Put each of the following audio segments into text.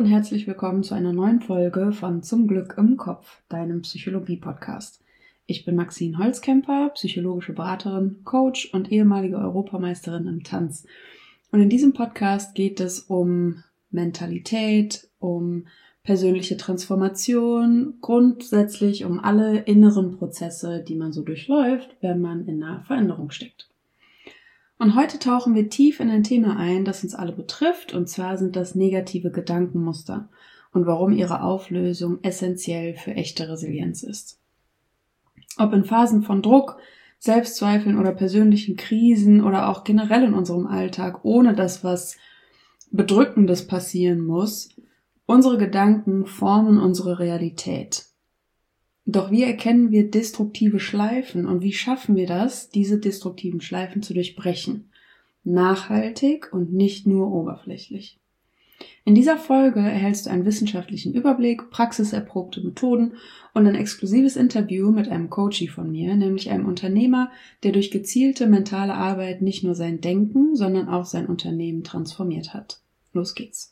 herzlich willkommen zu einer neuen Folge von Zum Glück im Kopf, deinem Psychologie-Podcast. Ich bin Maxine Holzkemper, psychologische Beraterin, Coach und ehemalige Europameisterin im Tanz. Und in diesem Podcast geht es um Mentalität, um persönliche Transformation, grundsätzlich um alle inneren Prozesse, die man so durchläuft, wenn man in einer Veränderung steckt. Und heute tauchen wir tief in ein Thema ein, das uns alle betrifft, und zwar sind das negative Gedankenmuster und warum ihre Auflösung essentiell für echte Resilienz ist. Ob in Phasen von Druck, Selbstzweifeln oder persönlichen Krisen oder auch generell in unserem Alltag, ohne dass was Bedrückendes passieren muss, unsere Gedanken formen unsere Realität. Doch wie erkennen wir destruktive Schleifen und wie schaffen wir das, diese destruktiven Schleifen zu durchbrechen? Nachhaltig und nicht nur oberflächlich. In dieser Folge erhältst du einen wissenschaftlichen Überblick, praxiserprobte Methoden und ein exklusives Interview mit einem Coachie von mir, nämlich einem Unternehmer, der durch gezielte mentale Arbeit nicht nur sein Denken, sondern auch sein Unternehmen transformiert hat. Los geht's!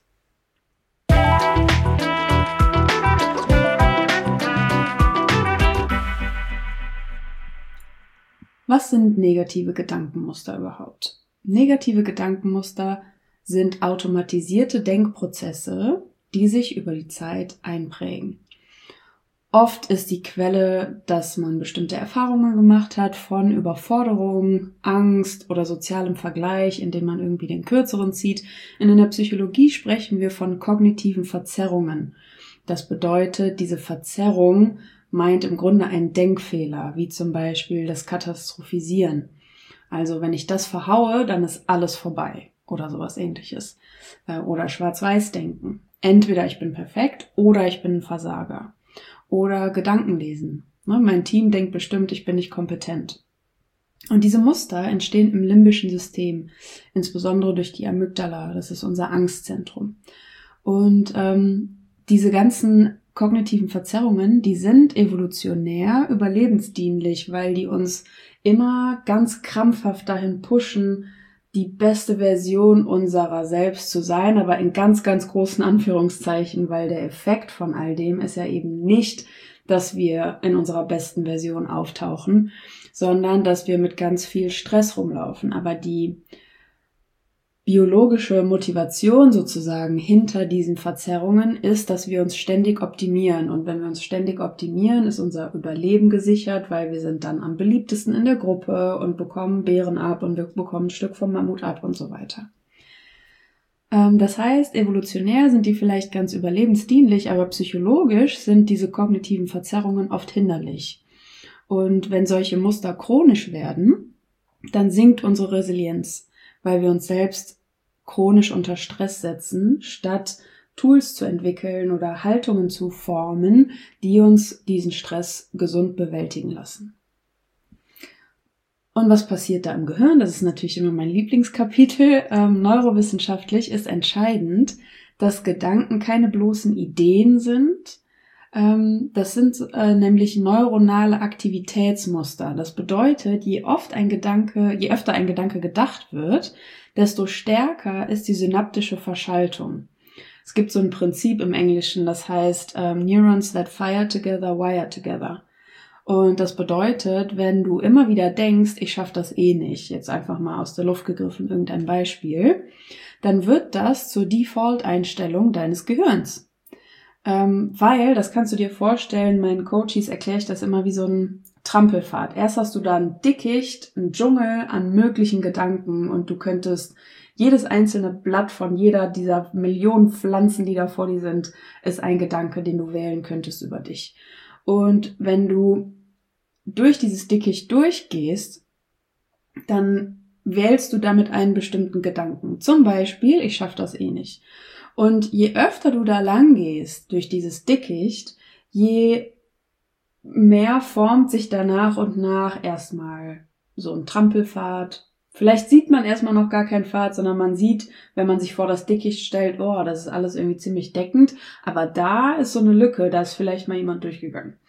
Was sind negative Gedankenmuster überhaupt? Negative Gedankenmuster sind automatisierte Denkprozesse, die sich über die Zeit einprägen. Oft ist die Quelle, dass man bestimmte Erfahrungen gemacht hat von Überforderung, Angst oder sozialem Vergleich, indem man irgendwie den Kürzeren zieht. In der Psychologie sprechen wir von kognitiven Verzerrungen. Das bedeutet, diese Verzerrung meint im Grunde einen Denkfehler, wie zum Beispiel das Katastrophisieren. Also wenn ich das verhaue, dann ist alles vorbei oder sowas Ähnliches. Oder Schwarz-Weiß-Denken. Entweder ich bin perfekt oder ich bin ein Versager. Oder Gedankenlesen. Mein Team denkt bestimmt, ich bin nicht kompetent. Und diese Muster entstehen im limbischen System, insbesondere durch die Amygdala, das ist unser Angstzentrum. Und diese ganzen kognitiven Verzerrungen, die sind evolutionär überlebensdienlich, weil die uns immer ganz krampfhaft dahin pushen, die beste Version unserer selbst zu sein, aber in ganz, ganz großen Anführungszeichen, weil der Effekt von all dem ist ja eben nicht, dass wir in unserer besten Version auftauchen, sondern dass wir mit ganz viel Stress rumlaufen. Aber die biologische Motivation sozusagen hinter diesen Verzerrungen ist, dass wir uns ständig optimieren. Und wenn wir uns ständig optimieren, ist unser Überleben gesichert, weil wir sind dann am beliebtesten in der Gruppe und bekommen Beeren ab und wir bekommen ein Stück vom Mammut ab und so weiter. Das heißt, evolutionär sind die vielleicht ganz überlebensdienlich, aber psychologisch sind diese kognitiven Verzerrungen oft hinderlich. Und wenn solche Muster chronisch werden, dann sinkt unsere Resilienz, weil wir uns selbst chronisch unter Stress setzen, statt Tools zu entwickeln oder Haltungen zu formen, die uns diesen Stress gesund bewältigen lassen. Und was passiert da im Gehirn? Das ist natürlich immer mein Lieblingskapitel. Neurowissenschaftlich ist entscheidend, dass Gedanken keine bloßen Ideen sind. Das sind nämlich neuronale Aktivitätsmuster. Das bedeutet, je öfter ein Gedanke gedacht wird, desto stärker ist die synaptische Verschaltung. Es gibt so ein Prinzip im Englischen, das heißt Neurons that fire together, wire together. Und das bedeutet, wenn du immer wieder denkst, ich schaffe das eh nicht, jetzt einfach mal aus der Luft gegriffen irgendein Beispiel, dann wird das zur Default-Einstellung deines Gehirns. Weil, das kannst du dir vorstellen, meinen Coaches erkläre ich das immer wie so ein Trampelpfad. Erst hast du da ein Dickicht, ein Dschungel an möglichen Gedanken und du könntest jedes einzelne Blatt von jeder dieser Millionen Pflanzen, die da vor dir sind, ist ein Gedanke, den du wählen könntest über dich. Und wenn du durch dieses Dickicht durchgehst, dann wählst du damit einen bestimmten Gedanken. Zum Beispiel, ich schaffe das eh nicht. Und je öfter du da lang gehst durch dieses Dickicht, je mehr formt sich da nach und nach erstmal so ein Trampelpfad. Vielleicht sieht man erstmal noch gar keinen Pfad, sondern man sieht, wenn man sich vor das Dickicht stellt, oh, das ist alles irgendwie ziemlich deckend. Aber da ist so eine Lücke, da ist vielleicht mal jemand durchgegangen.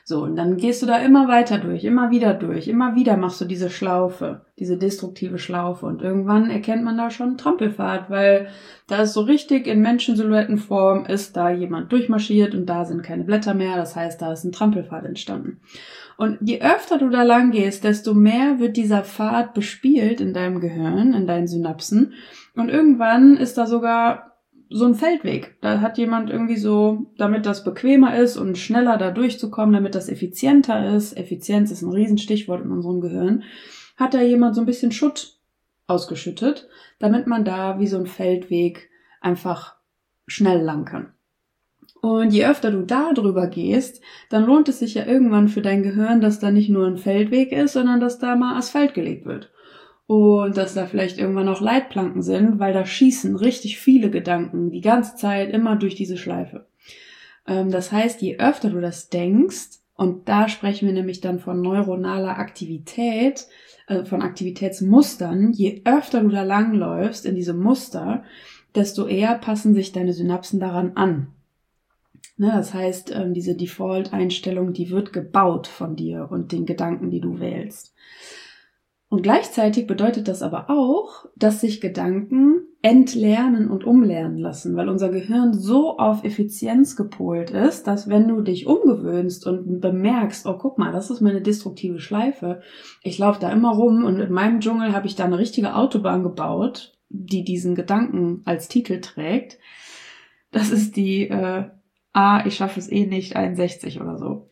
So, und dann gehst du da immer weiter durch, immer wieder machst du diese Schlaufe, diese destruktive Schlaufe und irgendwann erkennt man da schon Trampelpfad, weil da ist so richtig in Menschensilhouettenform ist da jemand durchmarschiert und da sind keine Blätter mehr, das heißt, da ist ein Trampelpfad entstanden. Und je öfter du da lang gehst, desto mehr wird dieser Pfad bespielt in deinem Gehirn, in deinen Synapsen und irgendwann ist da sogar so ein Feldweg. Da hat jemand irgendwie so, damit das bequemer ist und schneller da durchzukommen, damit das effizienter ist, Effizienz ist ein Riesenstichwort in unserem Gehirn, hat da jemand so ein bisschen Schutt ausgeschüttet, damit man da wie so ein Feldweg einfach schnell lang kann. Und je öfter du da drüber gehst, dann lohnt es sich ja irgendwann für dein Gehirn, dass da nicht nur ein Feldweg ist, sondern dass da mal Asphalt gelegt wird. Und dass da vielleicht irgendwann auch Leitplanken sind, weil da schießen richtig viele Gedanken die ganze Zeit immer durch diese Schleife. Das heißt, je öfter du das denkst, und da sprechen wir nämlich dann von neuronaler Aktivität, von Aktivitätsmustern, je öfter du da langläufst in diese Muster, desto eher passen sich deine Synapsen daran an. Ne, das heißt, diese Default-Einstellung, die wird gebaut von dir und den Gedanken, die du wählst. Und gleichzeitig bedeutet das aber auch, dass sich Gedanken entlernen und umlernen lassen, weil unser Gehirn so auf Effizienz gepolt ist, dass wenn du dich umgewöhnst und bemerkst, oh guck mal, das ist meine destruktive Schleife, ich laufe da immer rum und in meinem Dschungel habe ich da eine richtige Autobahn gebaut, die diesen Gedanken als Titel trägt. Das ist die ich schaffe es eh nicht, 61 oder so.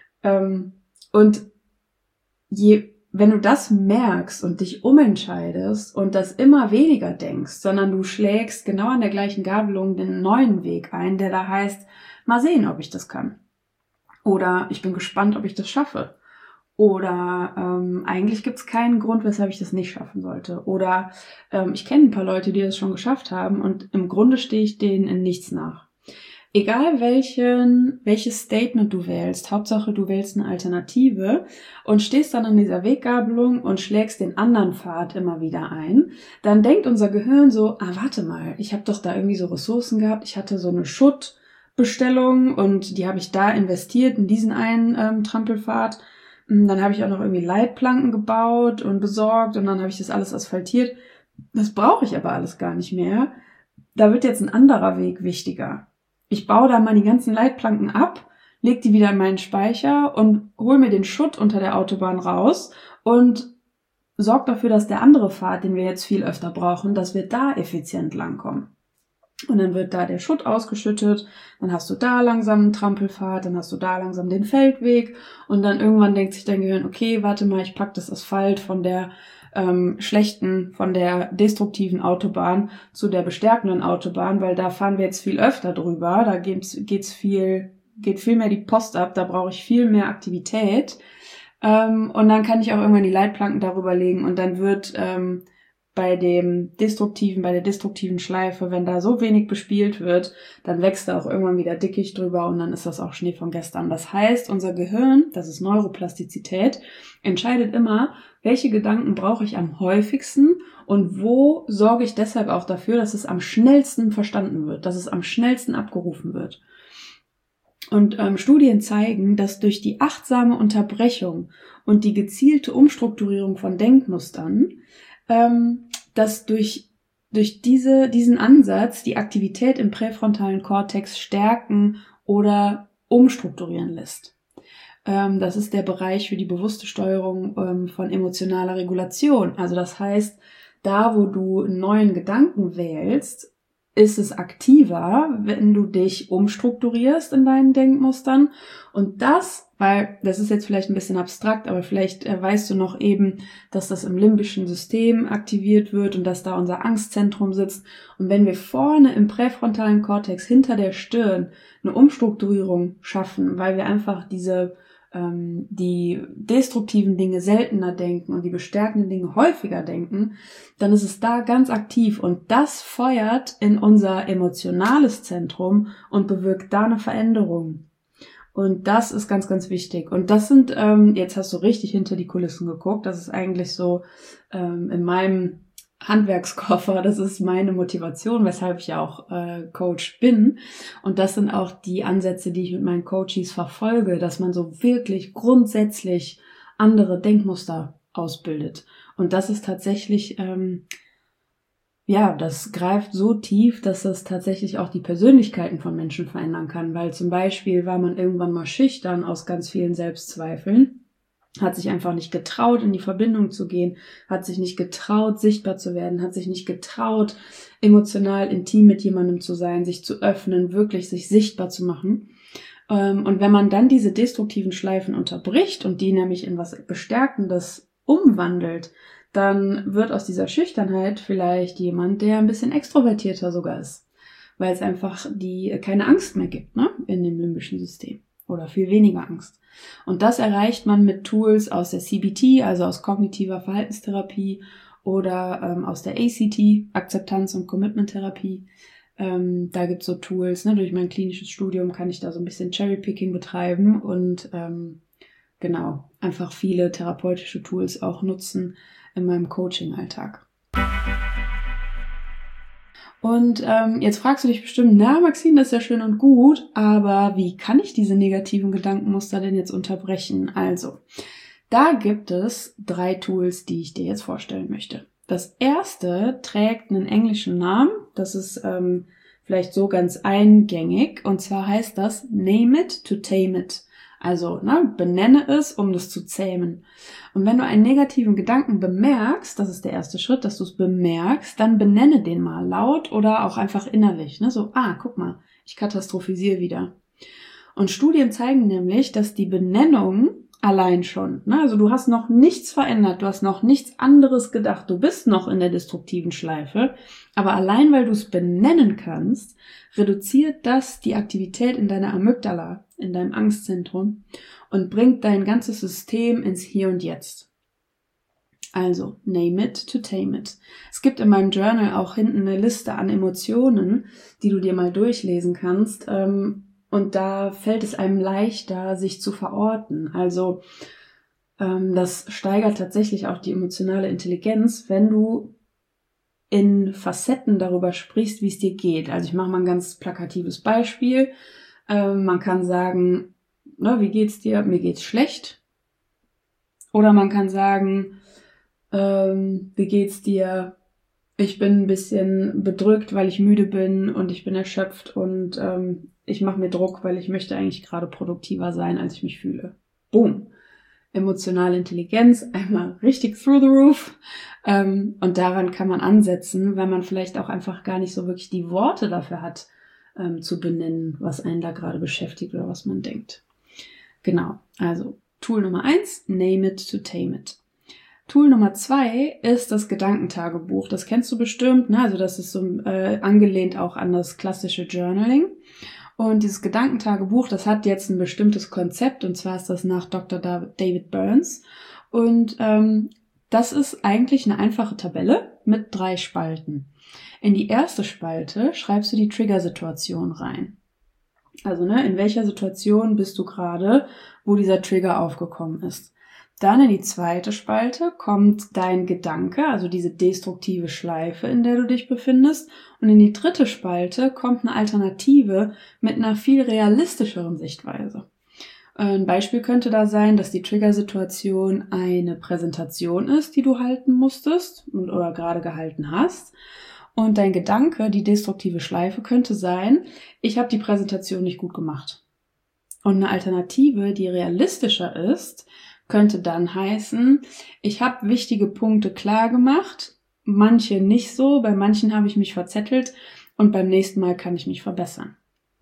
Und wenn du das merkst und dich umentscheidest und das immer weniger denkst, sondern du schlägst genau an der gleichen Gabelung den neuen Weg ein, der da heißt, mal sehen, ob ich das kann. Oder ich bin gespannt, ob ich das schaffe. Oder eigentlich gibt es keinen Grund, weshalb ich das nicht schaffen sollte. Oder ich kenne ein paar Leute, die das schon geschafft haben und im Grunde stehe ich denen in nichts nach. Egal welches Statement du wählst, Hauptsache du wählst eine Alternative und stehst dann an dieser Weggabelung und schlägst den anderen Pfad immer wieder ein, dann denkt unser Gehirn so, warte mal, ich habe doch da irgendwie so Ressourcen gehabt, ich hatte so eine Schuttbestellung und die habe ich da investiert in diesen einen Trampelpfad. Dann habe ich auch noch irgendwie Leitplanken gebaut und besorgt und dann habe ich das alles asphaltiert. Das brauche ich aber alles gar nicht mehr. Da wird jetzt ein anderer Weg wichtiger. Ich baue da mal die ganzen Leitplanken ab, leg die wieder in meinen Speicher und hol mir den Schutt unter der Autobahn raus und sorg dafür, dass der andere Pfad, den wir jetzt viel öfter brauchen, dass wir da effizient langkommen. Und dann wird da der Schutt ausgeschüttet, dann hast du da langsam einen Trampelpfad, dann hast du da langsam den Feldweg und dann irgendwann denkt sich dein Gehirn, okay, warte mal, ich pack das Asphalt von der von der destruktiven Autobahn zu der bestärkenden Autobahn, weil da fahren wir jetzt viel öfter drüber, da geht viel mehr die Post ab, da brauche ich viel mehr Aktivität und dann kann ich auch irgendwann die Leitplanken darüber legen und dann wird bei der destruktiven Schleife, wenn da so wenig bespielt wird, dann wächst da auch irgendwann wieder Dickicht drüber und dann ist das auch Schnee von gestern. Das heißt, unser Gehirn, das ist Neuroplastizität, entscheidet immer, welche Gedanken brauche ich am häufigsten und wo sorge ich deshalb auch dafür, dass es am schnellsten verstanden wird, dass es am schnellsten abgerufen wird. Und Studien zeigen, dass durch die achtsame Unterbrechung und die gezielte Umstrukturierung von Denkmustern dass durch diesen Ansatz die Aktivität im präfrontalen Kortex stärken oder umstrukturieren lässt. Das ist der Bereich für die bewusste Steuerung von emotionaler Regulation. Also das heißt, da wo du einen neuen Gedanken wählst, ist es aktiver, wenn du dich umstrukturierst in deinen Denkmustern. Und das, weil das ist jetzt vielleicht ein bisschen abstrakt, aber vielleicht weißt du noch eben, dass das im limbischen System aktiviert wird und dass da unser Angstzentrum sitzt. Und wenn wir vorne im präfrontalen Kortex hinter der Stirn eine Umstrukturierung schaffen, weil wir einfach die destruktiven Dinge seltener denken und die bestärkenden Dinge häufiger denken, dann ist es da ganz aktiv und das feuert in unser emotionales Zentrum und bewirkt da eine Veränderung. Und das ist ganz, ganz wichtig. Und das sind, jetzt hast du richtig hinter die Kulissen geguckt, das ist eigentlich so in meinem Handwerkskoffer, das ist meine Motivation, weshalb ich ja auch Coach bin. Und das sind auch die Ansätze, die ich mit meinen Coaches verfolge, dass man so wirklich grundsätzlich andere Denkmuster ausbildet. Und das ist tatsächlich, das greift so tief, dass das tatsächlich auch die Persönlichkeiten von Menschen verändern kann. Weil zum Beispiel war man irgendwann mal schüchtern aus ganz vielen Selbstzweifeln, hat sich einfach nicht getraut, in die Verbindung zu gehen, hat sich nicht getraut, sichtbar zu werden, hat sich nicht getraut, emotional intim mit jemandem zu sein, sich zu öffnen, wirklich sich sichtbar zu machen. Und wenn man dann diese destruktiven Schleifen unterbricht und die nämlich in was Bestärkendes umwandelt, dann wird aus dieser Schüchternheit vielleicht jemand, der ein bisschen extrovertierter sogar ist, weil es einfach keine Angst mehr gibt, ne, in dem limbischen System oder viel weniger Angst. Und das erreicht man mit Tools aus der CBT, also aus kognitiver Verhaltenstherapie oder aus der ACT, Akzeptanz- und Commitment-Therapie. Da gibt's so Tools, ne, durch mein klinisches Studium kann ich da so ein bisschen Cherrypicking betreiben und einfach viele therapeutische Tools auch nutzen in meinem Coaching-Alltag. Und jetzt fragst du dich bestimmt, na Maxine, das ist ja schön und gut, aber wie kann ich diese negativen Gedankenmuster denn jetzt unterbrechen? Also, da gibt es 3 Tools, die ich dir jetzt vorstellen möchte. Das erste trägt einen englischen Namen, das ist vielleicht so ganz eingängig, und zwar heißt das Name it to tame it. Also, benenne es, um das zu zähmen. Und wenn du einen negativen Gedanken bemerkst, das ist der erste Schritt, dass du es bemerkst, dann benenne den mal laut oder auch einfach innerlich. Ne? So, guck mal, ich katastrophisiere wieder. Und Studien zeigen nämlich, dass die Benennung allein schon, also du hast noch nichts verändert, du hast noch nichts anderes gedacht, du bist noch in der destruktiven Schleife, aber allein weil du es benennen kannst, reduziert das die Aktivität in deiner Amygdala, in deinem Angstzentrum und bringt dein ganzes System ins Hier und Jetzt. Also, name it to tame it. Es gibt in meinem Journal auch hinten eine Liste an Emotionen, die du dir mal durchlesen kannst, und da fällt es einem leichter, sich zu verorten. Also das steigert tatsächlich auch die emotionale Intelligenz, wenn du in Facetten darüber sprichst, wie es dir geht. Also ich mache mal ein ganz plakatives Beispiel. Man kann sagen, wie geht's dir? Mir geht's schlecht. Oder man kann sagen, wie geht's dir? Ich bin ein bisschen bedrückt, weil ich müde bin und ich bin erschöpft und ich mache mir Druck, weil ich möchte eigentlich gerade produktiver sein, als ich mich fühle. Boom. Emotionale Intelligenz, einmal richtig through the roof. Und daran kann man ansetzen, weil man vielleicht auch einfach gar nicht so wirklich die Worte dafür hat, zu benennen, was einen da gerade beschäftigt oder was man denkt. Genau, also Tool Nummer 1, name it to tame it. Tool Nummer 2 ist das Gedankentagebuch. Das kennst du bestimmt, ne? Also das ist so angelehnt auch an das klassische Journaling. Und dieses Gedankentagebuch, das hat jetzt ein bestimmtes Konzept, und zwar ist das nach Dr. David Burns. Und das ist eigentlich eine einfache Tabelle mit 3 Spalten. In die erste Spalte schreibst du die Triggersituation rein. Also in welcher Situation bist du gerade, wo dieser Trigger aufgekommen ist. Dann in die zweite Spalte kommt dein Gedanke, also diese destruktive Schleife, in der du dich befindest. Und in die dritte Spalte kommt eine Alternative mit einer viel realistischeren Sichtweise. Ein Beispiel könnte da sein, dass die Triggersituation eine Präsentation ist, die du halten musstest oder gerade gehalten hast. Und dein Gedanke, die destruktive Schleife, könnte sein, ich habe die Präsentation nicht gut gemacht. Und eine Alternative, die realistischer ist, könnte dann heißen, ich habe wichtige Punkte klar gemacht, manche nicht so, bei manchen habe ich mich verzettelt und beim nächsten Mal kann ich mich verbessern.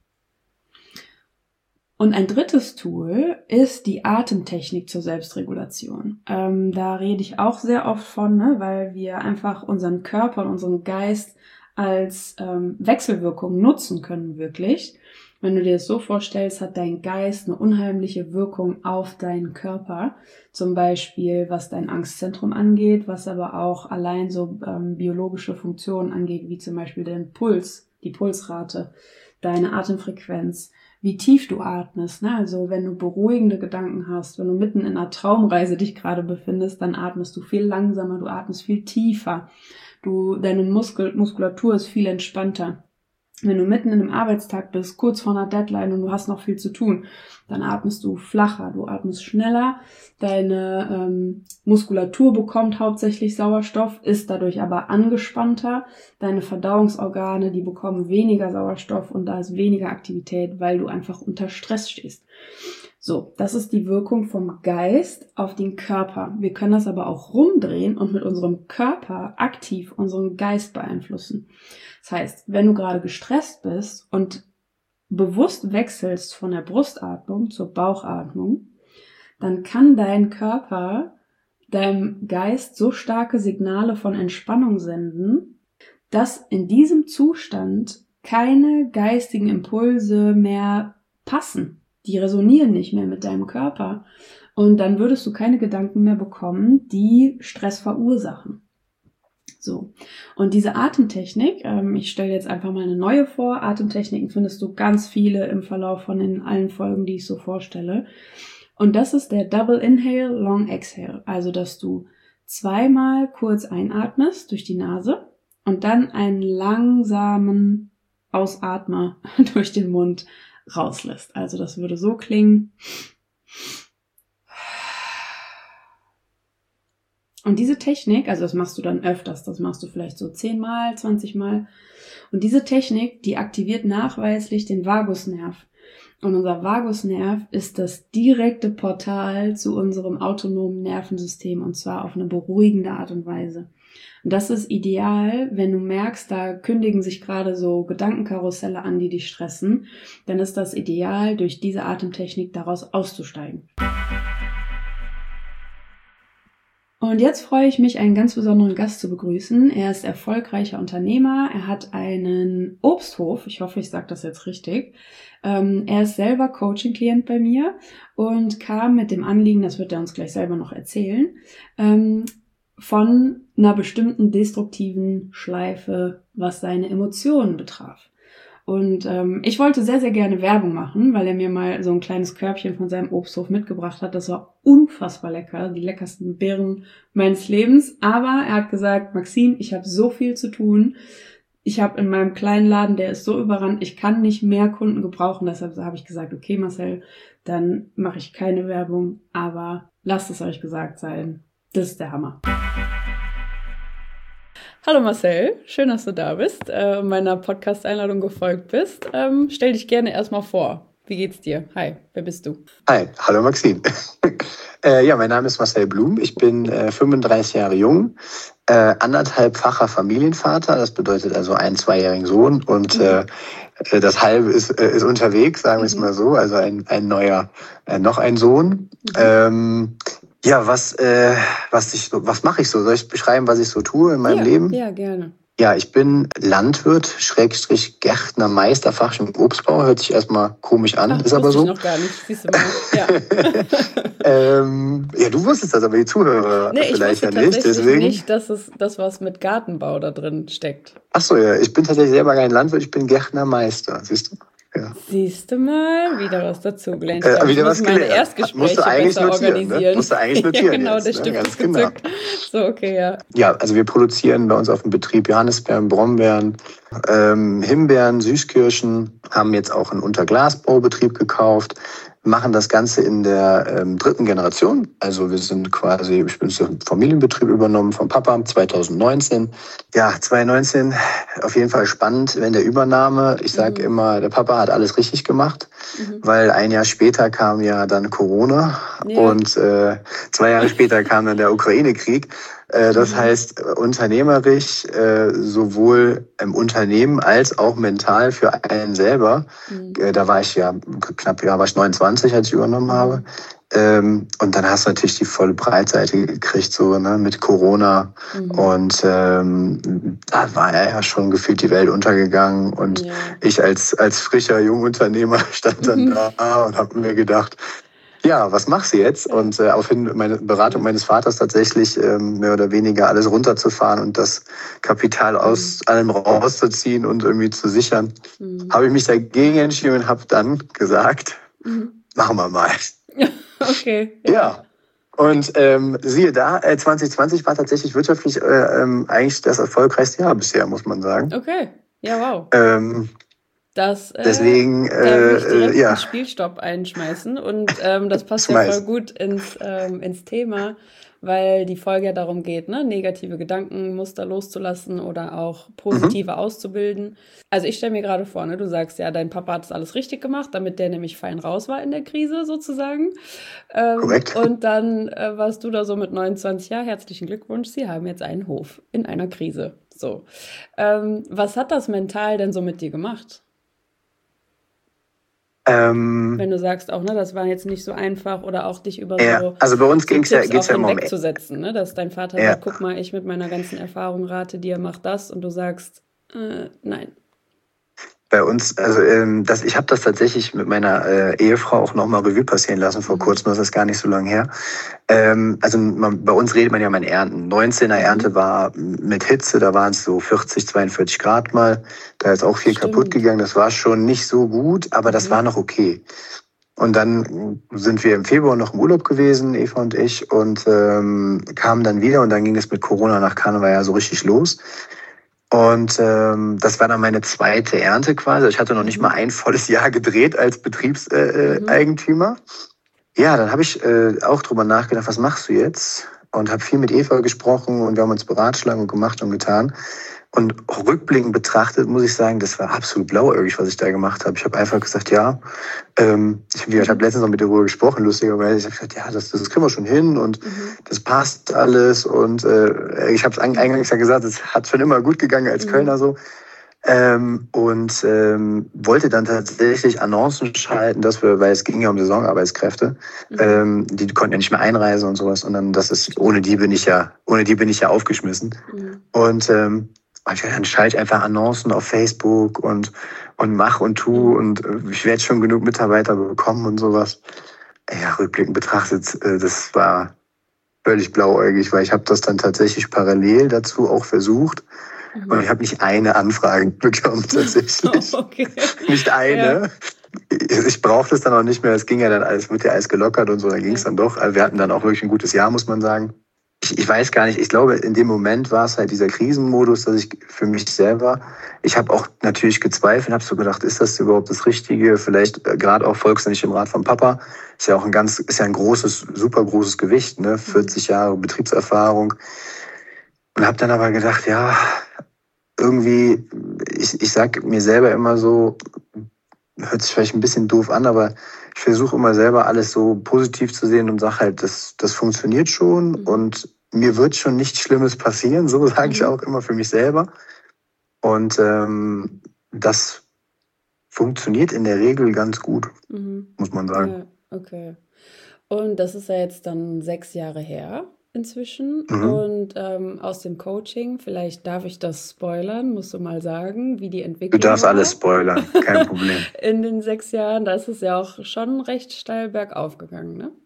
Und ein drittes Tool ist die Atemtechnik zur Selbstregulation. Da rede ich auch sehr oft von, weil wir einfach unseren Körper und unseren Geist als Wechselwirkung nutzen können, wirklich. Wenn du dir das so vorstellst, hat dein Geist eine unheimliche Wirkung auf deinen Körper. Zum Beispiel, was dein Angstzentrum angeht, was aber auch allein so biologische Funktionen angeht, wie zum Beispiel den Puls, die Pulsrate, deine Atemfrequenz, wie tief du atmest. Ne? Also wenn du beruhigende Gedanken hast, wenn du mitten in einer Traumreise dich gerade befindest, dann atmest du viel langsamer, du atmest viel tiefer. Deine Muskulatur ist viel entspannter. Wenn du mitten in einem Arbeitstag bist, kurz vor einer Deadline und du hast noch viel zu tun, dann atmest du flacher, du atmest schneller, deine Muskulatur bekommt hauptsächlich Sauerstoff, ist dadurch aber angespannter, deine Verdauungsorgane, die bekommen weniger Sauerstoff und da ist weniger Aktivität, weil du einfach unter Stress stehst. So, das ist die Wirkung vom Geist auf den Körper. Wir können das aber auch rumdrehen und mit unserem Körper aktiv unseren Geist beeinflussen. Das heißt, wenn du gerade gestresst bist und bewusst wechselst von der Brustatmung zur Bauchatmung, dann kann dein Körper deinem Geist so starke Signale von Entspannung senden, dass in diesem Zustand keine geistigen Impulse mehr passen. Die resonieren nicht mehr mit deinem Körper. Und dann würdest du keine Gedanken mehr bekommen, die Stress verursachen. So. Und diese Atemtechnik, ich stelle jetzt einfach mal eine neue vor. Atemtechniken findest du ganz viele im Verlauf von in allen Folgen, die ich so vorstelle. Und das ist der Double Inhale, Long Exhale. Also, dass du zweimal kurz einatmest durch die Nase und dann einen langsamen Ausatmer durch den Mund rauslässt. Also das würde so klingen. Und diese Technik, also das machst du dann öfters, das machst du vielleicht so 10-mal, 20-mal. Und diese Technik, die aktiviert nachweislich den Vagusnerv. Und unser Vagusnerv ist das direkte Portal zu unserem autonomen Nervensystem und zwar auf eine beruhigende Art und Weise. Und das ist ideal, wenn du merkst, da kündigen sich gerade so Gedankenkarusselle an, die dich stressen, dann ist das ideal, durch diese Atemtechnik daraus auszusteigen. Und jetzt freue ich mich, einen ganz besonderen Gast zu begrüßen. Er ist erfolgreicher Unternehmer, er hat einen Obsthof, ich hoffe, ich sage das jetzt richtig. Er ist selber Coaching-Klient bei mir und kam mit dem Anliegen, das wird er uns gleich selber noch erzählen, von einer bestimmten destruktiven Schleife, was seine Emotionen betraf. Und ich wollte sehr, sehr gerne Werbung machen, weil er mir mal so ein kleines Körbchen von seinem Obsthof mitgebracht hat. Das war unfassbar lecker, die leckersten Beeren meines Lebens. Aber er hat gesagt, Maxine, ich habe so viel zu tun. Ich habe in meinem kleinen Laden, der ist so überrannt, ich kann nicht mehr Kunden gebrauchen. Deshalb habe ich gesagt, okay Marcel, dann mache ich keine Werbung, aber lasst es euch gesagt sein. Das ist der Hammer. Hallo Marcel, schön, dass du da bist, meiner Podcast-Einladung gefolgt bist. Stell dich gerne erstmal vor. Wie geht's dir? Hi, wer bist du? Hi, hallo Maxine. Ja, mein Name ist Marcel Blum. Ich bin 35 Jahre jung, 1,5-facher Familienvater. Das bedeutet also einen 2-jährigen Sohn und das halbe ist unterwegs, sagen wir es mal so. Also noch ein Sohn. Ja, was mache ich so? Soll ich beschreiben, was ich so tue in meinem Leben? Ja, gerne. Ja, ich bin Landwirt, / Gärtner, Meister, Fachschul im Obstbau. Hört sich erstmal komisch an, ist aber so. Ich noch gar nicht, siehst du mal. Ja. Ja, du wusstest das, aber die Zuhörer vielleicht ja nicht. Ich wusste tatsächlich nicht, dass es das was mit Gartenbau da drin steckt. Ach so, ja, ich bin tatsächlich selber kein Landwirt, ich bin Gärtnermeister, siehst du? Ja. Siehst du mal, wieder was dazugelernt. Wieder was gelernt. Meine Erstgespräche musst du eigentlich besser notieren, organisieren. Ne? Musst du eigentlich notieren. Ja, genau, jetzt, der Stift ganz ist gezückt. Genau. So, okay, ja. Ja, also wir produzieren bei uns auf dem Betrieb Johannisbeeren, Brombeeren, Himbeeren, Süßkirschen, haben jetzt auch einen Unterglasbaubetrieb gekauft, machen das Ganze in der 3. Generation. Also wir sind quasi, ich bin zum Familienbetrieb übernommen vom Papa 2019. Ja, 2019 auf jeden Fall spannend in der Übernahme. Ich sage immer, der Papa hat alles richtig gemacht, weil ein Jahr später kam ja dann Corona und 2 Jahre später kam dann der Ukraine-Krieg. Das heißt, unternehmerisch, sowohl im Unternehmen als auch mental für einen selber. Da war ich ja war ich 29, als ich übernommen habe. Und dann hast du natürlich die volle Breitseite gekriegt, so, ne, mit Corona. Und da war ja schon gefühlt die Welt untergegangen. Und ich als frischer Jungunternehmer stand dann da und habe mir gedacht, ja, was machst du jetzt? Und auf meine Beratung meines Vaters tatsächlich mehr oder weniger alles runterzufahren und das Kapital aus allem rauszuziehen und irgendwie zu sichern, habe ich mich dagegen entschieden und habe dann gesagt, machen wir mal. Okay. Ja. Und siehe da, 2020 war tatsächlich wirtschaftlich eigentlich das erfolgreichste Jahr bisher, muss man sagen. Okay, ja, wow. Deswegen, da will ich direkt einen Spielstopp einschmeißen und das passt ja voll gut ins Thema, weil die Folge ja darum geht, ne, negative Gedankenmuster loszulassen oder auch positive auszubilden. Also ich stelle mir gerade vor, ne, du sagst ja, dein Papa hat das alles richtig gemacht, damit der nämlich fein raus war in der Krise sozusagen. Korrekt. Und dann warst du da so mit 29 Jahren, herzlichen Glückwunsch, Sie haben jetzt einen Hof in einer Krise. So, was hat das mental denn so mit dir gemacht? Wenn du sagst auch, ne, das war jetzt nicht so einfach oder auch dich über also bei uns geht's Tipps ja auch immer hinwegzusetzen, ne, dass dein Vater sagt, guck mal, ich mit meiner ganzen Erfahrung rate dir, mach das und du sagst, nein. Bei uns, also ich habe das tatsächlich mit meiner Ehefrau auch nochmal Revue passieren lassen vor kurzem, das ist gar nicht so lange her. Bei uns redet man ja mal in Ernten. 19er Ernte war mit Hitze, da waren es so 40, 42 Grad mal. Da ist auch viel kaputt gegangen, das war schon nicht so gut, aber das war noch okay. Und dann sind wir im Februar noch im Urlaub gewesen, Eva und ich, und kamen dann wieder und dann ging es mit Corona nach Karneval ja so richtig los. Und das war dann meine zweite Ernte quasi. Ich hatte noch nicht mal ein volles Jahr gedreht als Betriebseigentümer. Ja, dann habe ich auch drüber nachgedacht, was machst du jetzt? Und habe viel mit Eva gesprochen und wir haben uns beratschlagen und gemacht und getan. Und rückblickend betrachtet muss ich sagen, das war absolut blauäugig, was ich da gemacht habe. Ich habe einfach gesagt, ja, ich habe letztens noch mit der Ruhe gesprochen, lustigerweise. Ich habe gesagt, ja, das kriegen wir schon hin und das passt alles. Und ich habe es eingangs ja gesagt, es hat schon immer gut gegangen als Kölner so. Wollte dann tatsächlich Annoncen schalten, weil es ging ja um Saisonarbeitskräfte, die konnten ja nicht mehr einreisen und sowas. Und dann, ohne die bin ich ja aufgeschmissen. Und dann schalte ich einfach Annoncen auf Facebook und mach und tu und ich werde schon genug Mitarbeiter bekommen und sowas. Ja, rückblickend betrachtet, das war völlig blauäugig, weil ich habe das dann tatsächlich parallel dazu auch versucht. Und ich habe nicht eine Anfrage bekommen, tatsächlich. Okay. Nicht eine. Ja. Ich brauchte es dann auch nicht mehr. Es ging ja dann alles, wird ja alles gelockert und so, dann ging es dann doch. Also wir hatten dann auch wirklich ein gutes Jahr, muss man sagen. Ich weiß gar nicht, ich glaube, in dem Moment war es halt dieser Krisenmodus, dass ich für mich selber, ich habe auch natürlich gezweifelt, habe so gedacht, ist das überhaupt das Richtige? Vielleicht gerade auch folgst du nicht dem Rat vom Papa. Ist ja auch ein großes, super großes Gewicht, ne? 40 Jahre Betriebserfahrung. Und habe dann aber gedacht, ja, irgendwie, ich sag mir selber immer so, hört sich vielleicht ein bisschen doof an, aber ich versuche immer selber alles so positiv zu sehen und sage halt, das funktioniert schon und mir wird schon nichts Schlimmes passieren, so sage ich auch immer für mich selber. Und das funktioniert in der Regel ganz gut, muss man sagen. Ja, okay. Und das ist ja jetzt dann 6 Jahre her inzwischen. Und aus dem Coaching, vielleicht darf ich das spoilern, musst du mal sagen, wie die Entwicklung Du darfst war. alles spoilern, kein Problem. In den 6 Jahren, da ist es ja auch schon recht steil bergauf gegangen, ne?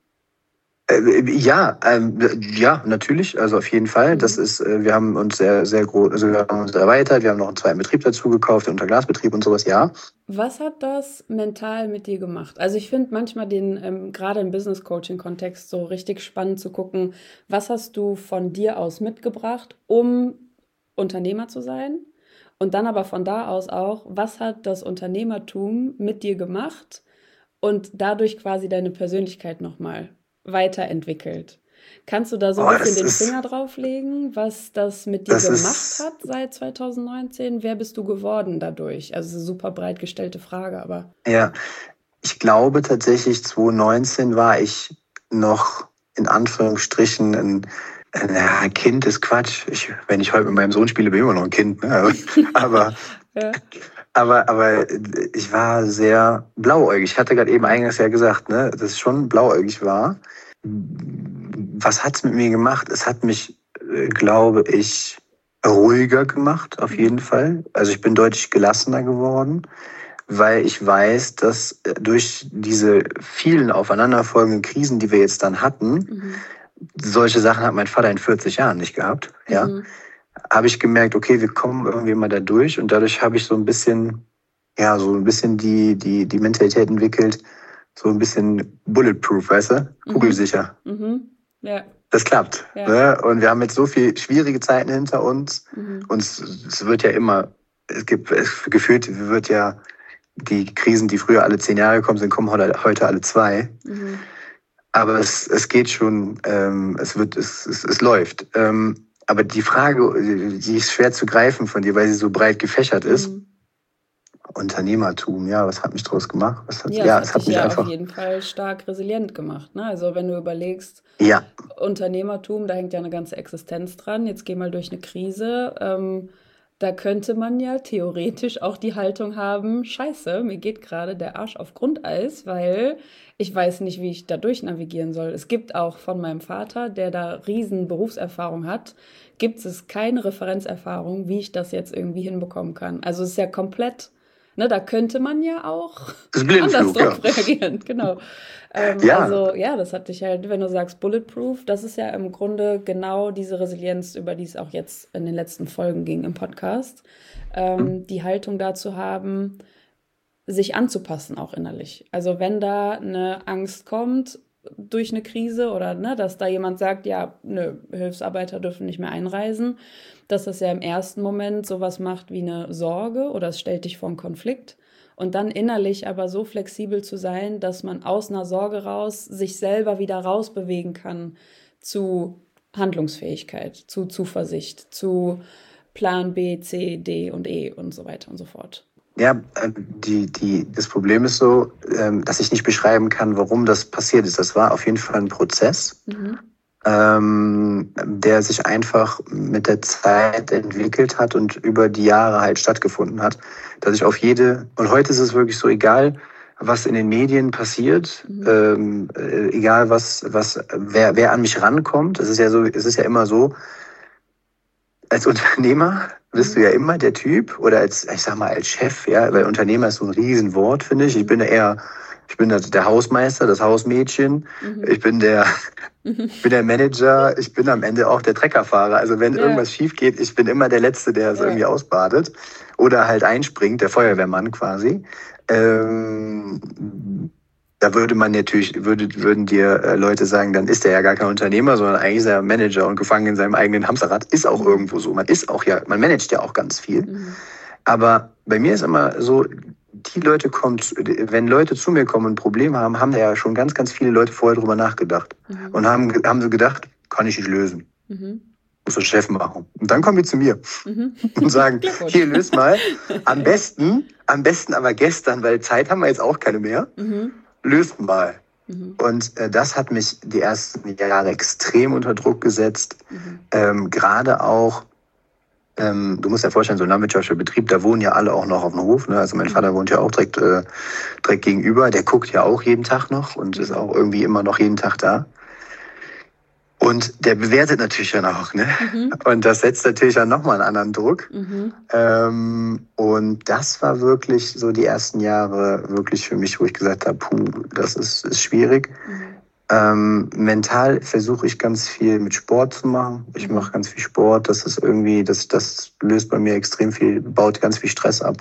Ja, natürlich, also auf jeden Fall. Das ist, wir haben uns sehr, sehr groß, also wir haben uns erweitert, wir haben noch einen zweiten Betrieb dazu gekauft, den Unterglasbetrieb und sowas, ja. Was hat das mental mit dir gemacht? Also ich finde manchmal den, gerade im Business-Coaching-Kontext so richtig spannend zu gucken, was hast du von dir aus mitgebracht, um Unternehmer zu sein? Und dann aber von da aus auch, was hat das Unternehmertum mit dir gemacht und dadurch quasi deine Persönlichkeit nochmal weiterentwickelt? Kannst du da so ein bisschen den Finger drauflegen, was das mit dir gemacht hat seit 2019? Wer bist du geworden dadurch? Also eine super breit gestellte Frage, aber... Ja, ich glaube tatsächlich 2019 war ich noch in Anführungsstrichen ein Kind ist Quatsch. Wenn ich heute mit meinem Sohn spiele, bin ich immer noch ein Kind. Ne? Aber, Ja. aber ich war sehr blauäugig. Ich hatte gerade eben eingangs ja gesagt, ne, dass es schon blauäugig war. Was hat's mit mir gemacht? Es hat mich, glaube ich, ruhiger gemacht, auf jeden Fall. Also ich bin deutlich gelassener geworden. weil ich weiß, dass durch diese vielen aufeinanderfolgenden Krisen, die wir jetzt dann hatten, solche Sachen hat mein Vater in 40 Jahren nicht gehabt, ja, habe ich gemerkt, okay, wir kommen irgendwie mal da durch und dadurch habe ich so ein bisschen die Mentalität entwickelt, so ein bisschen bulletproof, weißt du, kugelsicher. Ja. Das klappt. Ja. Ne? Und wir haben jetzt so viele schwierige Zeiten hinter uns. Und es wird ja immer, gefühlt wird ja die Krisen, die früher alle 10 Jahre gekommen sind, kommen heute alle 2. Aber es geht schon, es läuft. Aber die Frage, die ist schwer zu greifen von dir, weil sie so breit gefächert ist. Unternehmertum, ja, was hat mich draus gemacht? Es hat mich einfach auf jeden Fall stark resilient gemacht. Ne? Also wenn du überlegst, Unternehmertum, da hängt ja eine ganze Existenz dran. Jetzt geh mal durch eine Krise. Da könnte man ja theoretisch auch die Haltung haben, scheiße, mir geht gerade der Arsch auf Grundeis, weil ich weiß nicht, wie ich da durchnavigieren soll. Es gibt auch von meinem Vater, der da riesen Berufserfahrung hat, gibt es keine Referenzerfahrung, wie ich das jetzt irgendwie hinbekommen kann. Also es ist ja komplett... Ne, da könnte man ja auch anders drauf reagieren, genau. Also ja, das hat dich halt, wenn du sagst Bulletproof, das ist ja im Grunde genau diese Resilienz, über die es auch jetzt in den letzten Folgen ging im Podcast. Die Haltung dazu haben, sich anzupassen auch innerlich. Also wenn da eine Angst kommt durch eine Krise oder ne, dass da jemand sagt, ja, nö, Hilfsarbeiter dürfen nicht mehr einreisen, dass das ja im ersten Moment sowas macht wie eine Sorge oder es stellt dich vor einen Konflikt und dann innerlich aber so flexibel zu sein, dass man aus einer Sorge raus sich selber wieder rausbewegen kann zu Handlungsfähigkeit, zu Zuversicht, zu Plan B, C, D und E und so weiter und so fort. Ja, das Problem ist so, dass ich nicht beschreiben kann, warum das passiert ist. Das war auf jeden Fall ein Prozess, der sich einfach mit der Zeit entwickelt hat und über die Jahre halt stattgefunden hat. Dass ich und heute ist es wirklich so, egal, was in den Medien passiert, egal wer an mich rankommt, es ist ja immer so, als Unternehmer bist du ja immer der Typ oder als Chef, ja, weil Unternehmer ist so ein Riesenwort, finde ich. Ich bin der Hausmeister, das Hausmädchen, ich bin der Manager, ich bin am Ende auch der Treckerfahrer. Also wenn irgendwas schief geht, ich bin immer der Letzte, der es irgendwie ausbadet oder halt einspringt, der Feuerwehrmann quasi. Da würden dir Leute sagen, dann ist er ja gar kein Unternehmer, sondern eigentlich ist er Manager und gefangen in seinem eigenen Hamsterrad. Ist auch irgendwo so. Man managt ja auch ganz viel. Aber bei mir ist immer so, wenn Leute zu mir kommen und ein Problem haben, haben ja schon ganz, ganz viele Leute vorher drüber nachgedacht. Und haben so gedacht, kann ich nicht lösen. Muss der Chef machen. Und dann kommen die zu mir und sagen, hier, löst mal. Am besten aber gestern, weil Zeit haben wir jetzt auch keine mehr. Löst mal. Und das hat mich die ersten Jahre extrem unter Druck gesetzt. Gerade auch, du musst dir vorstellen, so ein landwirtschaftlicher Betrieb, da wohnen ja alle auch noch auf dem Hof. Ne? Also mein Vater wohnt ja auch direkt gegenüber. Der guckt ja auch jeden Tag noch und ist auch irgendwie immer noch jeden Tag da. Und der bewertet natürlich dann auch, ne? Und das setzt natürlich dann nochmal einen anderen Druck. Und das war wirklich so die ersten Jahre wirklich für mich, wo ich gesagt habe, das ist schwierig. Mental versuche ich ganz viel mit Sport zu machen. Ich mache ganz viel Sport. Das ist irgendwie, das löst bei mir extrem viel, baut ganz viel Stress ab.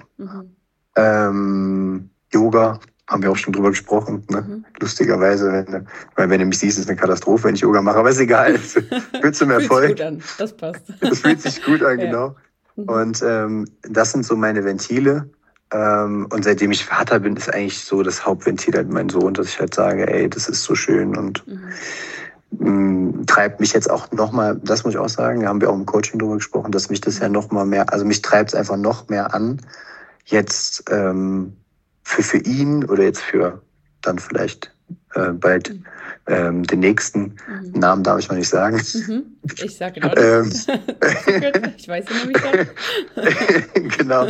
Yoga. Haben wir auch schon drüber gesprochen, ne? Lustigerweise, wenn du mich siehst, ist es eine Katastrophe, wenn ich Yoga mache, aber ist egal. Es führt zum Erfolg. Fühlt sich gut an, das passt. Es fühlt sich gut an, genau. Und das sind so meine Ventile. Und seitdem ich Vater bin, ist eigentlich so das Hauptventil halt mein Sohn, dass ich halt sage, ey, das ist so schön und treibt mich jetzt auch nochmal, das muss ich auch sagen, da haben wir auch im Coaching drüber gesprochen, dass mich das ja nochmal mehr, also mich treibt es einfach noch mehr an, jetzt für ihn oder jetzt für dann vielleicht bald den nächsten Namen darf ich mal nicht sagen. Ich sage genau nicht. Ich weiß ja nämlich schon. Genau.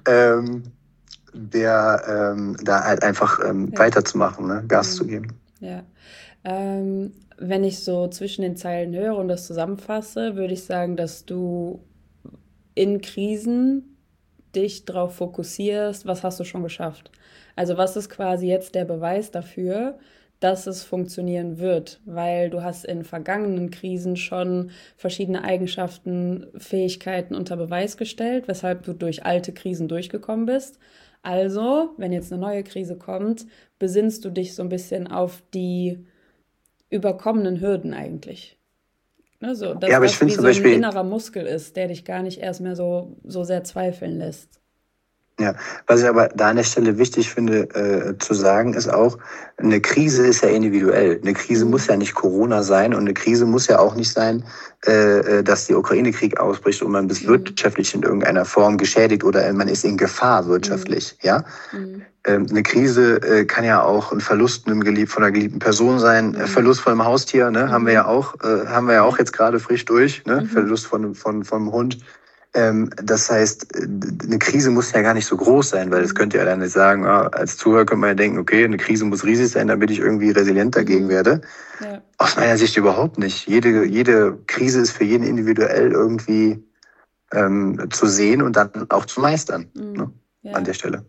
Da halt einfach weiterzumachen, ne? Gas zu geben. Ja. Wenn ich so zwischen den Zeilen höre und das zusammenfasse, würde ich sagen, dass du in Krisen dich drauf fokussierst, was hast du schon geschafft? Also was ist quasi jetzt der Beweis dafür, dass es funktionieren wird? Weil du hast in vergangenen Krisen schon verschiedene Eigenschaften, Fähigkeiten unter Beweis gestellt, weshalb du durch alte Krisen durchgekommen bist. Also, wenn jetzt eine neue Krise kommt, besinnst du dich so ein bisschen auf die überkommenen Hürden eigentlich. Ne, so, dass Ja, aber ich das finde wie zum so ein Beispiel, innerer Muskel ist, der dich gar nicht erst mehr so sehr zweifeln lässt. ja, was ich aber da an der Stelle wichtig finde zu sagen, ist auch, eine Krise ist ja individuell. Eine Krise muss Mhm. ja nicht Corona sein und eine Krise muss ja auch nicht sein, dass der Ukraine-Krieg ausbricht und man ist Mhm. wirtschaftlich in irgendeiner Form geschädigt oder man ist in Gefahr Mhm. wirtschaftlich. Ja, Mhm. eine Krise kann ja auch ein Verlust von einer geliebten Person sein, Mhm. Verlust von einem Haustier, ne, Mhm. haben wir ja auch Ja. jetzt gerade frisch durch, ne, Mhm. Verlust von einem Hund. Das heißt, eine Krise muss ja gar nicht so groß sein, weil das Mhm. könnte ja dann nicht sagen, als Zuhörer könnte man ja denken, okay, eine Krise muss riesig sein, damit ich irgendwie resilient dagegen Mhm. werde. Ja. Aus meiner Sicht überhaupt nicht. Mhm. Jede Krise ist für jeden individuell irgendwie zu sehen und dann auch zu meistern, ne, Mhm. an Ja. der Stelle.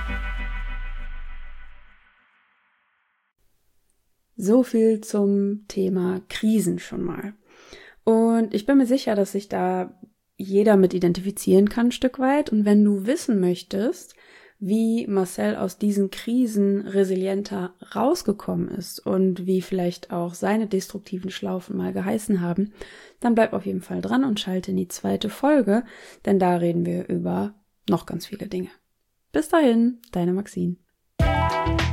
So viel zum Thema Krisen schon mal. Und ich bin mir sicher, dass sich da jeder mit identifizieren kann, ein Stück weit. Und wenn du wissen möchtest, wie Marcel aus diesen Krisen resilienter rausgekommen ist und wie vielleicht auch seine destruktiven Schlaufen mal geheißen haben, dann bleib auf jeden Fall dran und schalte in die 2. Folge, denn da reden wir über noch ganz viele Dinge. Bis dahin, deine Maxine.